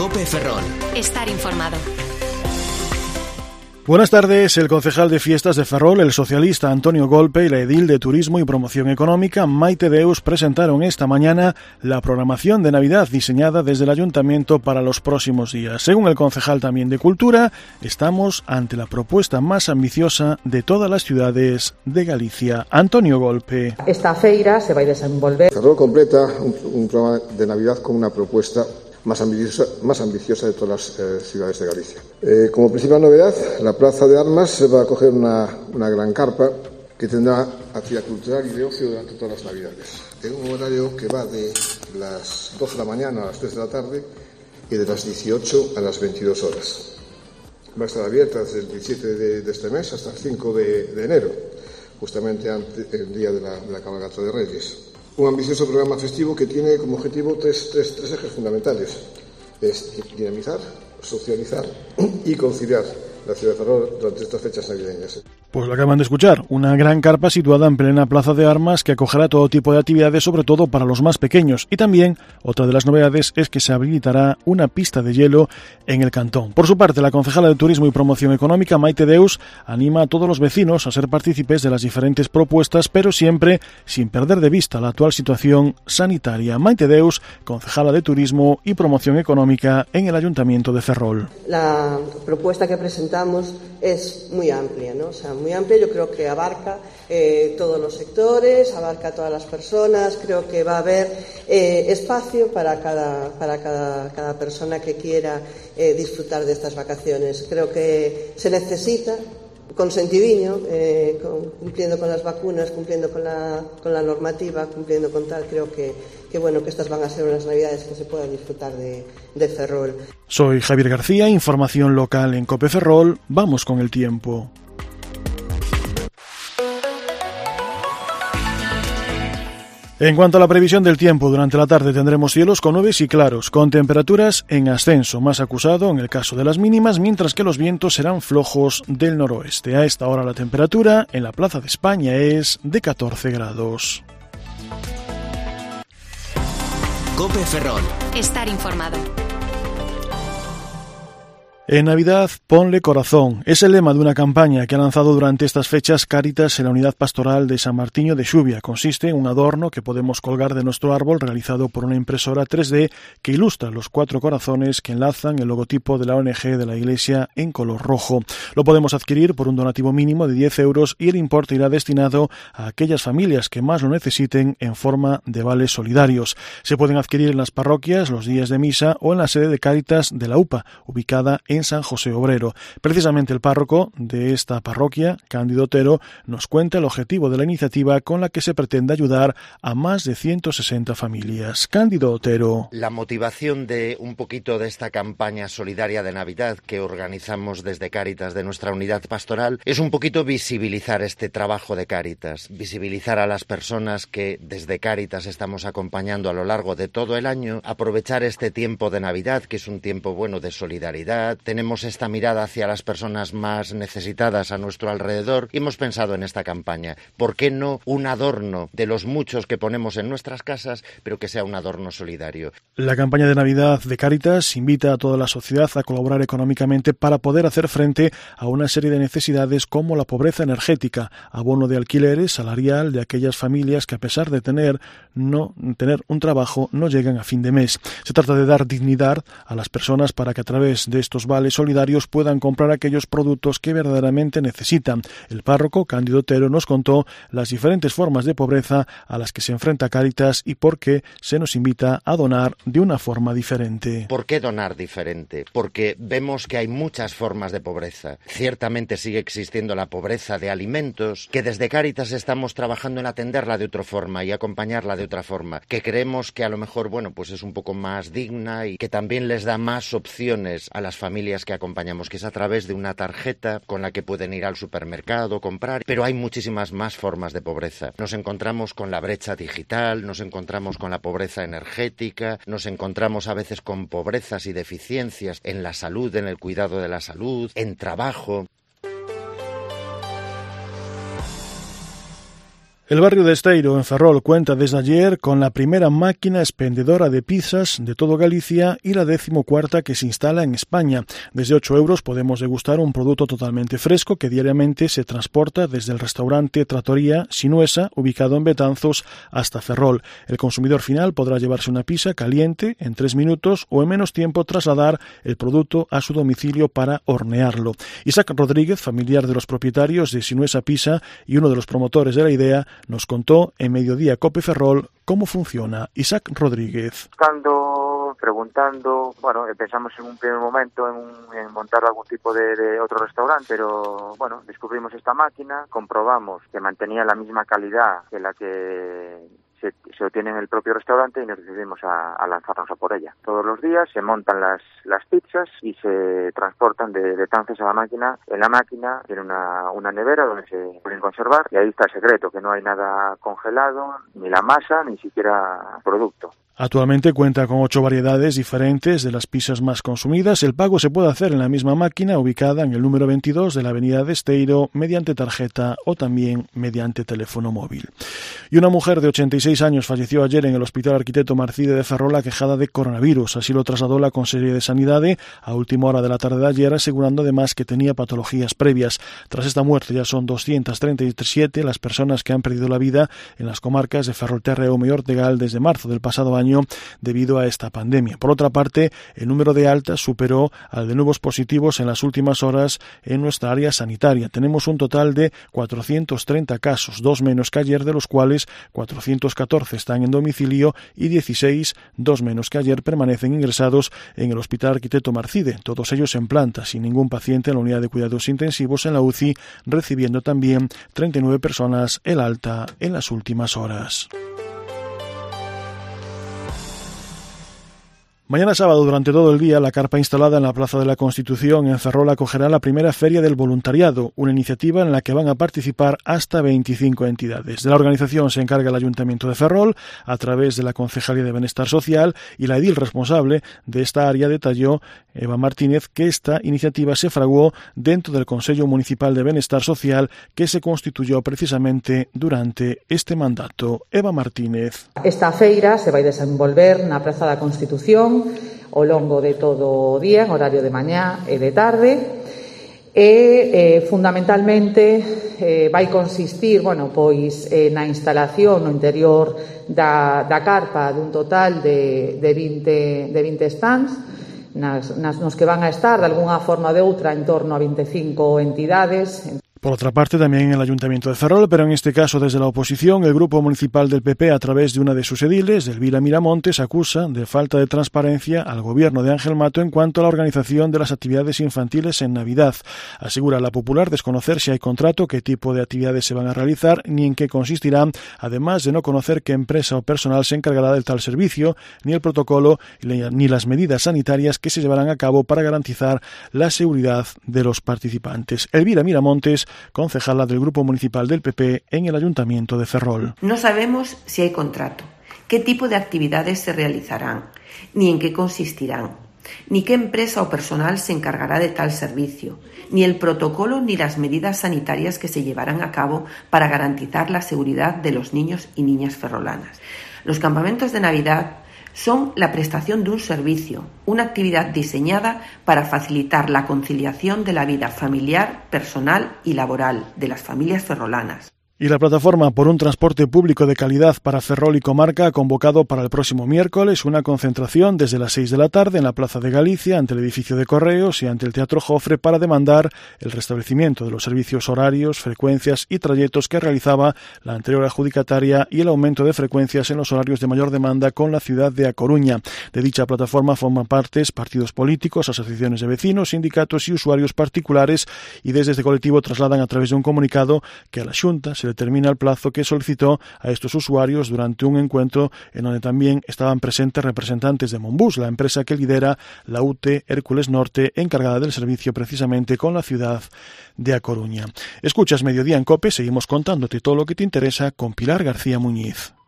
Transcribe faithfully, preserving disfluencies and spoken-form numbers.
COPE Ferrol. Estar informado. Buenas tardes. El concejal de Fiestas de Ferrol, el socialista Antonio Golpe, y la edil de Turismo y Promoción Económica, Maite Deus, presentaron esta mañana la programación de Navidad diseñada desde el Ayuntamiento para los próximos días. Según el concejal también de Cultura, estamos ante la propuesta más ambiciosa de todas las ciudades de Galicia. Antonio Golpe. Esta feira se va a desenvolver. Ferrol completa un, un programa de Navidad con una propuesta más ambiciosa, más ambiciosa de todas las eh, ciudades de Galicia. Eh, como principal novedad, la Plaza de Armas se va a acoger una, una gran carpa que tendrá actividad cultural y de ocio durante todas las Navidades. En un horario que va de las doce de la mañana a las tres de la tarde y de las dieciocho a las veintidós horas. Va a estar abierta desde el diecisiete de, de este mes hasta el cinco de, de enero, justamente ante el día de la, de la cabalgata de Reyes. Un ambicioso programa festivo que tiene como objetivo tres, tres, tres ejes fundamentales. Es dinamizar, socializar y conciliar la ciudad de Ferrol durante estas fechas navideñas. Pues lo acaban de escuchar, una gran carpa situada en plena Plaza de Armas que acogerá todo tipo de actividades, sobre todo para los más pequeños. Y también, otra de las novedades es que se habilitará una pista de hielo en el cantón. Por su parte, la concejala de Turismo y Promoción Económica, Maite Deus, anima a todos los vecinos a ser partícipes de las diferentes propuestas, pero siempre sin perder de vista la actual situación sanitaria. Maite Deus, concejala de Turismo y Promoción Económica en el Ayuntamiento de Ferrol. La propuesta que presentamos es muy amplia, ¿no? O sea, muy amplia, yo creo que abarca eh, todos los sectores, abarca a todas las personas, creo que va a haber eh, espacio para cada, para cada, cada persona que quiera eh, disfrutar de estas vacaciones. Creo que se necesita consentiviño, eh, con, cumpliendo con las vacunas, cumpliendo con la, con la normativa, cumpliendo con tal, creo que, que bueno, que estas van a ser unas navidades que se puedan disfrutar de, de Ferrol. Soy Javier García, información local en COPE Ferrol. Vamos con el tiempo. En cuanto a la previsión del tiempo, durante la tarde tendremos cielos con nubes y claros, con temperaturas en ascenso, más acusado en el caso de las mínimas, mientras que los vientos serán flojos del noroeste. A esta hora la temperatura en la Plaza de España es de catorce grados. COPE Ferrol. Estar informado. En Navidad, ponle corazón. Es el lema de una campaña que ha lanzado durante estas fechas Cáritas en la unidad pastoral de San Martiño de Xuvia. Consiste en un adorno que podemos colgar de nuestro árbol realizado por una impresora tres D que ilustra los cuatro corazones que enlazan el logotipo de la O N G de la Iglesia en color rojo. Lo podemos adquirir por un donativo mínimo de diez euros y el importe irá destinado a aquellas familias que más lo necesiten en forma de vales solidarios. Se pueden adquirir en las parroquias, los días de misa o en la sede de Cáritas de la U P A, ubicada en San José Obrero. Precisamente el párroco de esta parroquia, Cándido Otero, nos cuenta el objetivo de la iniciativa con la que se pretende ayudar a más de ciento sesenta familias. Cándido Otero. La motivación de un poquito de esta campaña solidaria de Navidad que organizamos desde Cáritas de nuestra unidad pastoral es un poquito visibilizar este trabajo de Cáritas, visibilizar a las personas que desde Cáritas estamos acompañando a lo largo de todo el año, aprovechar este tiempo de Navidad, que es un tiempo bueno de solidaridad. Tenemos esta mirada hacia las personas más necesitadas a nuestro alrededor y hemos pensado en esta campaña. ¿Por qué no un adorno de los muchos que ponemos en nuestras casas, pero que sea un adorno solidario? La campaña de Navidad de Cáritas invita a toda la sociedad a colaborar económicamente para poder hacer frente a una serie de necesidades como la pobreza energética, abono de alquileres, salarial de aquellas familias que a pesar de tener, no, tener un trabajo no llegan a fin de mes. Se trata de dar dignidad a las personas para que a través de estos vales solidarios puedan comprar aquellos productos que verdaderamente necesitan. El párroco Cándido Otero nos contó las diferentes formas de pobreza a las que se enfrenta Cáritas y por qué se nos invita a donar de una forma diferente. ¿Por qué donar diferente? Porque vemos que hay muchas formas de pobreza. Ciertamente sigue existiendo la pobreza de alimentos, que desde Cáritas estamos trabajando en atenderla de otra forma y acompañarla de otra forma, que creemos que a lo mejor, bueno, pues es un poco más digna y que también les da más opciones a las familias que acompañamos, que es a través de una tarjeta con la que pueden ir al supermercado, comprar, pero hay muchísimas más formas de pobreza. Nos encontramos con la brecha digital, nos encontramos con la pobreza energética, nos encontramos a veces con pobrezas y deficiencias en la salud, en el cuidado de la salud, en trabajo. El barrio de Esteiro, en Ferrol, cuenta desde ayer con la primera máquina expendedora de pizzas de todo Galicia y la decimocuarta que se instala en España. Desde ocho euros podemos degustar un producto totalmente fresco que diariamente se transporta desde el restaurante Trattoria Sinuesa, ubicado en Betanzos, hasta Ferrol. El consumidor final podrá llevarse una pizza caliente en tres minutos o en menos tiempo trasladar el producto a su domicilio para hornearlo. Isaac Rodríguez, familiar de los propietarios de Sinuesa Pizza y uno de los promotores de la idea, nos contó en Mediodía Cope Ferrol cómo funciona. Isaac Rodríguez. Buscando, preguntando, bueno, pensamos en un primer momento en, en montar algún tipo de, de otro restaurante, pero bueno, descubrimos esta máquina, comprobamos que mantenía la misma calidad que la que se, se obtiene en el propio restaurante y nos decidimos a, a lanzarnos a por ella. Todos los días se montan las, las pizzas y se transportan de, de tances a la máquina. En la máquina tiene una, una nevera donde se pueden conservar y ahí está el secreto, que no hay nada congelado, ni la masa, ni siquiera producto. Actualmente cuenta con ocho variedades diferentes de las pizzas más consumidas. El pago se puede hacer en la misma máquina ubicada en el número veintidós de la avenida de Esteiro mediante tarjeta o también mediante teléfono móvil. Y una mujer de ochenta y seis años falleció ayer en el Hospital Arquitecto Marcide de Ferrol aquejada de coronavirus. Así lo trasladó la Consellería de Sanidad a última hora de la tarde de ayer, asegurando además que tenía patologías previas. Tras esta muerte ya son doscientas treinta y siete las personas que han perdido la vida en las comarcas de Ferrolterreo y Ortegal desde marzo del pasado año debido a esta pandemia. Por otra parte, el número de altas superó al de nuevos positivos en las últimas horas en nuestra área sanitaria. Tenemos un total de cuatrocientos treinta casos, dos menos que ayer, de los cuales cuatrocientos catorce están en domicilio y dieciséis, dos menos que ayer, permanecen ingresados en el Hospital Arquitecto Marcide, todos ellos en planta, sin ningún paciente en la unidad de cuidados intensivos en la U C I, recibiendo también treinta y nueve personas el alta en las últimas horas. Mañana sábado, durante todo el día, la carpa instalada en la Plaza de la Constitución en Ferrol acogerá la primera Feria del Voluntariado, una iniciativa en la que van a participar hasta veinticinco entidades. De la organización se encarga el Ayuntamiento de Ferrol, a través de la Concejalía de Bienestar Social, y la edil responsable de esta área detalló, Eva Martínez, que esta iniciativa se fraguó dentro del Consello Municipal de Bienestar Social que se constituyó precisamente durante este mandato. Eva Martínez. Esta feira se vai desenvolver na Praza da Constitución ao longo de todo o día, en horario de mañá e de tarde, e eh, fundamentalmente eh, vai consistir, bueno, pois eh, na instalación no interior da, da carpa dun total de, de, vinte, de vinte stands, nas, nas, nos que van a estar de alguna forma ou de outra en torno a veinticinco entidades. Por otra parte, también en el Ayuntamiento de Ferrol, pero en este caso desde la oposición, el Grupo Municipal del P P, a través de una de sus ediles, Elvira Miramontes, acusa de falta de transparencia al gobierno de Ángel Mato en cuanto a la organización de las actividades infantiles en Navidad. Asegura la Popular desconocer si hay contrato, qué tipo de actividades se van a realizar, ni en qué consistirán, además de no conocer qué empresa o personal se encargará del tal servicio, ni el protocolo, ni las medidas sanitarias que se llevarán a cabo para garantizar la seguridad de los participantes. Elvira Miramontes, concejala del Grupo Municipal del P P en el Ayuntamiento de Ferrol. No sabemos si hay contrato, qué tipo de actividades se realizarán, ni en qué consistirán, ni qué empresa o personal se encargará de tal servicio, ni el protocolo ni las medidas sanitarias que se llevarán a cabo para garantizar la seguridad de los niños y niñas ferrolanas. Los campamentos de Navidad son la prestación de un servicio, una actividad diseñada para facilitar la conciliación de la vida familiar, personal y laboral de las familias ferrolanas. Y la Plataforma por un Transporte Público de Calidad para Ferrol y Comarca ha convocado para el próximo miércoles una concentración desde las seis de la tarde en la Plaza de Galicia, ante el edificio de Correos y ante el Teatro Jofre, para demandar el restablecimiento de los servicios horarios, frecuencias y trayectos que realizaba la anterior adjudicataria y el aumento de frecuencias en los horarios de mayor demanda con la ciudad de A Coruña. De dicha plataforma forman parte partidos políticos, asociaciones de vecinos, sindicatos y usuarios particulares, y desde este colectivo trasladan a través de un comunicado que a la Xunta se determina el plazo que solicitó a estos usuarios durante un encuentro en donde también estaban presentes representantes de Monbus, la empresa que lidera la U T Hércules Norte, encargada del servicio precisamente con la ciudad de A Coruña. Escuchas Mediodía en COPE, seguimos contándote todo lo que te interesa con Pilar García Muñiz.